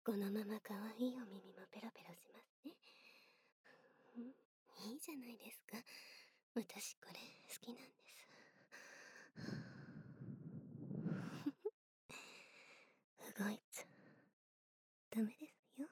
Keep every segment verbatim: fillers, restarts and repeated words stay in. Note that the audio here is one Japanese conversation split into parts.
このまま可愛いお耳もペロペロしますね。うん、いいじゃないですか。私これ好きなんです。動いちゃダメですよ。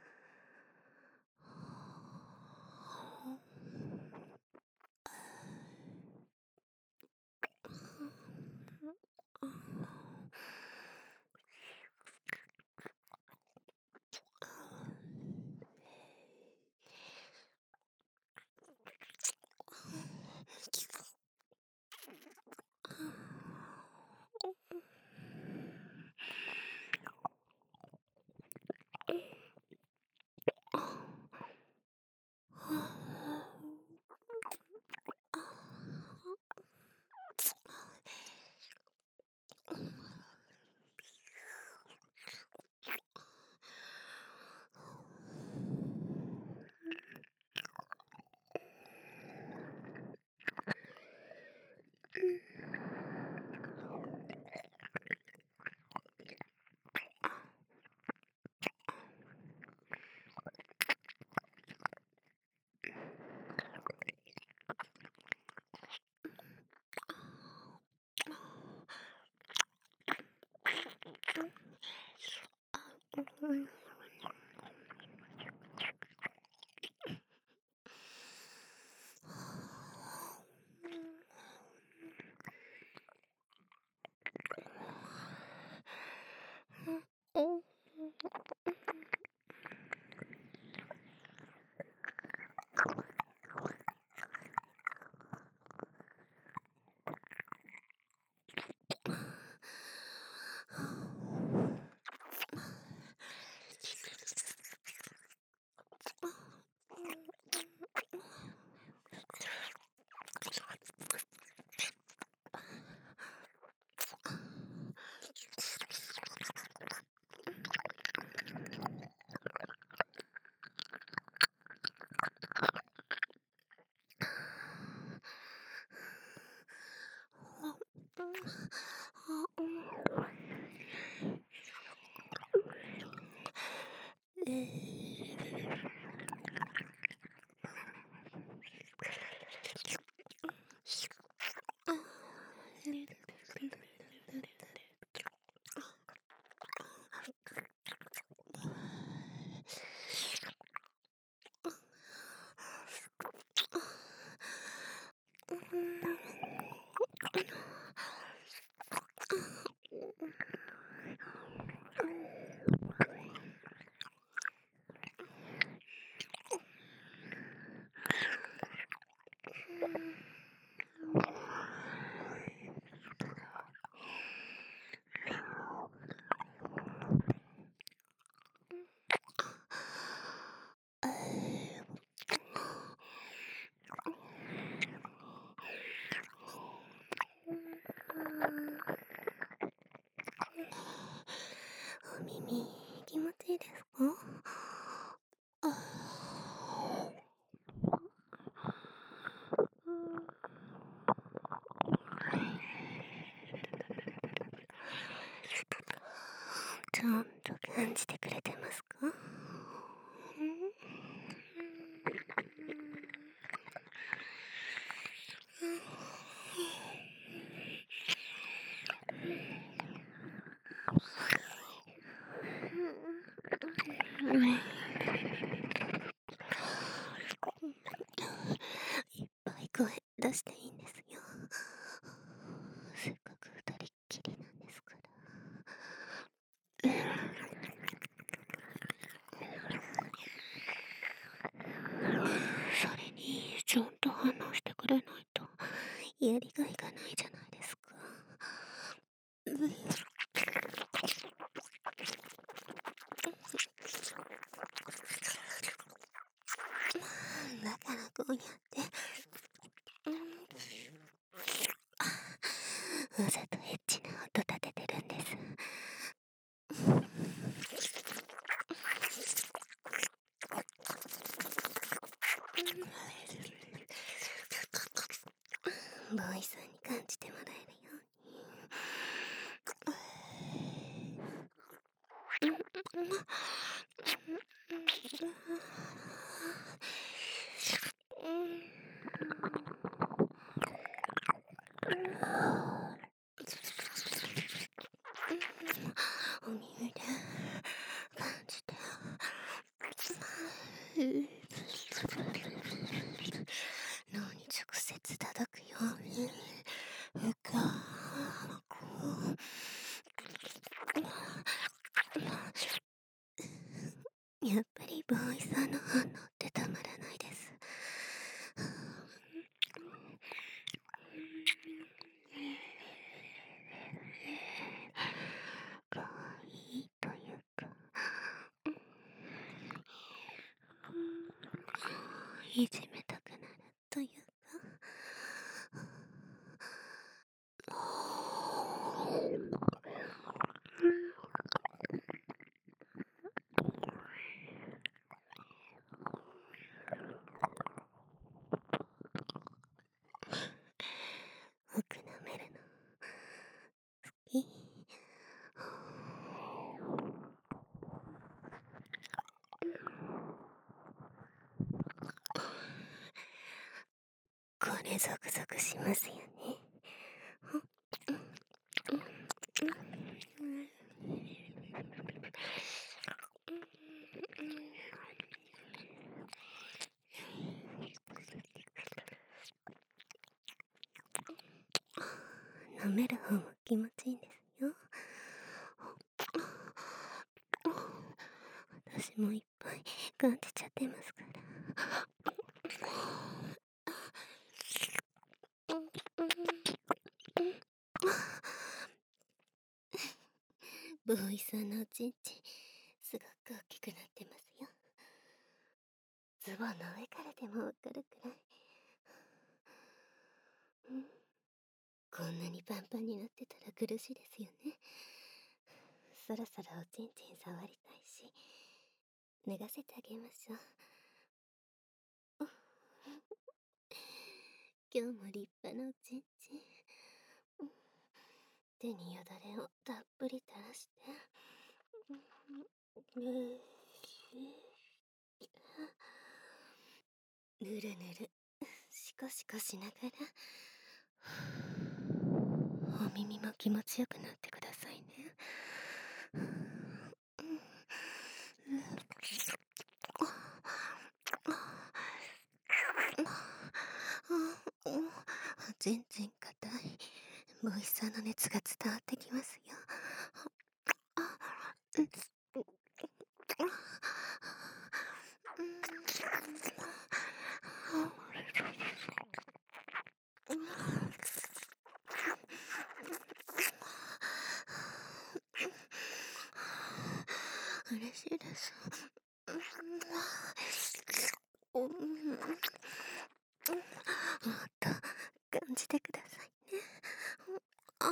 お耳気持ちいいですか？ちゃんと感じてくれてますか？いっぱい声出していいんですよ。せっかく二人っきりなんですから。それにちゃんと反応してくれないとやりがいがないじゃないですか。だからこうやってわざとエッチな音立ててるんです。ボーイさんに感じてもらえるように。 ボーイさんの反応ってたまらないです。かわいいというか、いじめたくなるというか、僕舐めるの好き。これゾクゾクしますよね。舐める方も気持ちいいんですよ。私もいっぱい感じちゃってますから。ボーイさんのおちんちんすごく大きくなってますよ。ズボンの上からでもわかるくらい、うん、こんなにパンパンになってたら苦しいですよね。そろそろおちんちん触りたいし、脱がせてあげましょう。今日も立派なおちんちん、手によだれをたっぷり垂らして、ぬるぬるシコシコしながら、お耳も気持ちよくなってくださいね。全然硬い。ボイスさんの熱が伝わってきますよ。嬉しいです。もっと感じてくださいね。あ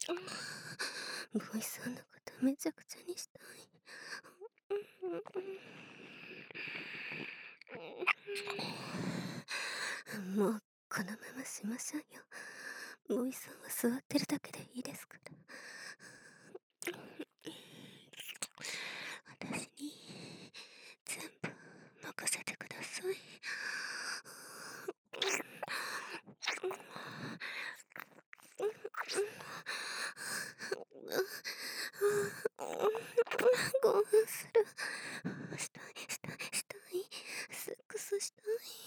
ボイさんのことめちゃくちゃにしたい。もうこのまましましょうよ。ボイさんは座ってるだけでいいですから。私に全部任せてください。興奮する。したいしたいしたい。セックスしたい。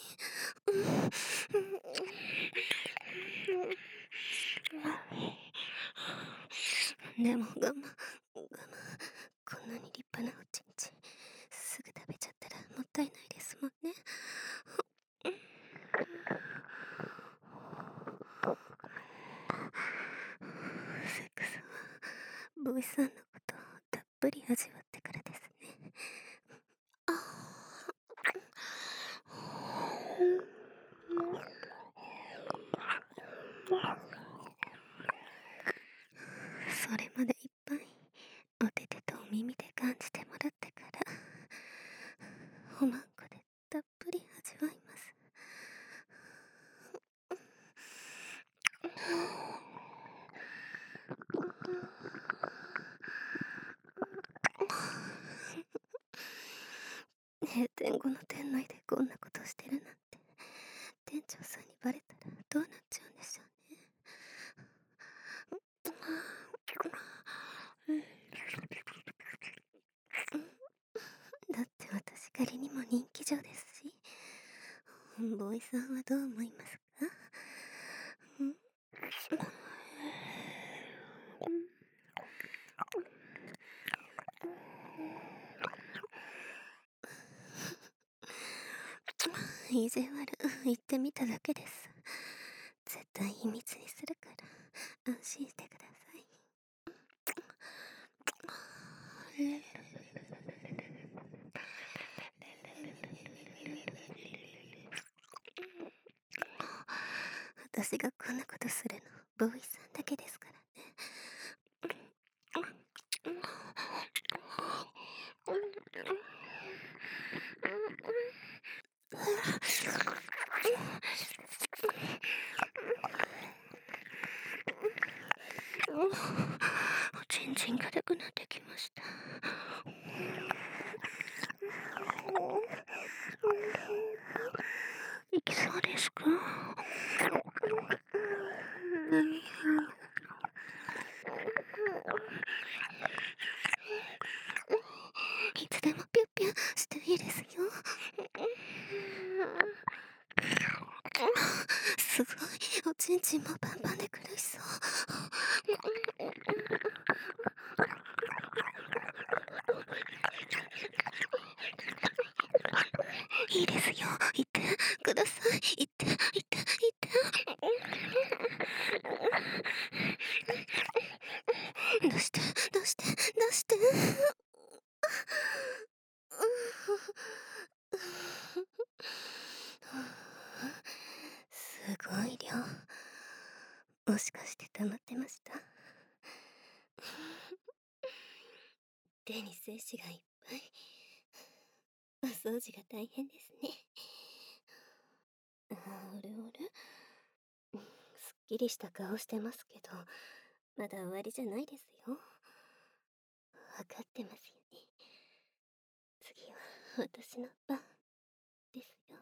でも我慢我慢。こんなに立派なおちんちんすぐ食べちゃったらもったいないですもんね。セックスはボイさんのことをたっぷり味わってからですね。あそれまでいっぱいお手手とお耳で感じてもらってからおまんこでたっぷり味わいます。閉店後の店内でこんなことしてるなんて店長さんにバレたらどうなっちゃうんでしょうね。だって私仮にも人気女ですし、ボーイさんはどう思いますか？ん意地悪言ってみただけです。絶対秘密にするから安心してください。私がこんなことするのボーイさんだけですからね。おちんちん硬くなってきました。いきそうですか？いつでもピュッピュしていいですよ。すごい、おちんちんもパンパンで苦しそう。いいですよ、言ってください。言って言って言って。どうしてどうしてどうしてすごい量。もしかして溜まってました？手に精子がいっぱい。お掃除が大変ですね。あれあれ、すっきりした顔してますけど、まだ終わりじゃないですよ。わかってますよね。次は私の番ですよ。